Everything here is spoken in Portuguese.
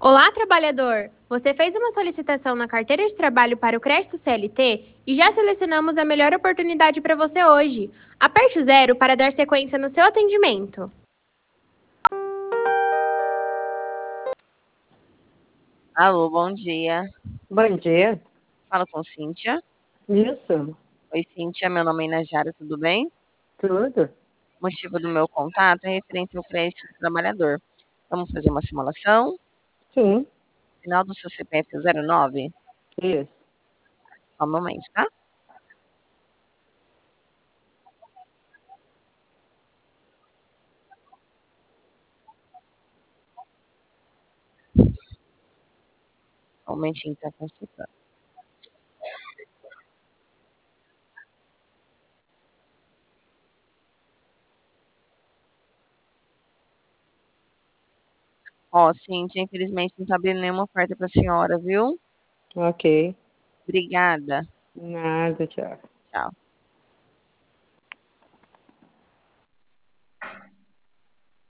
Olá, trabalhador! Você fez uma solicitação na carteira de trabalho para o crédito CLT e já selecionamos a melhor oportunidade para você hoje. Aperte o zero para dar sequência no seu atendimento. Alô, bom dia. Bom dia. Fala com Cíntia. Isso, Oi, Cíntia, meu nome é Inajara, tudo bem? tudo? O motivo do meu contato é referente ao crédito do trabalhador. Vamos fazer uma simulação. Sim, Final do seu CPF é 09. isso. Só um momento, tá? Só um momentinho, tá consultando. Ó, Cíntia, infelizmente não tá abrindo nenhuma oferta pra senhora, viu? Ok. Obrigada. Nada, tchau. Tchau.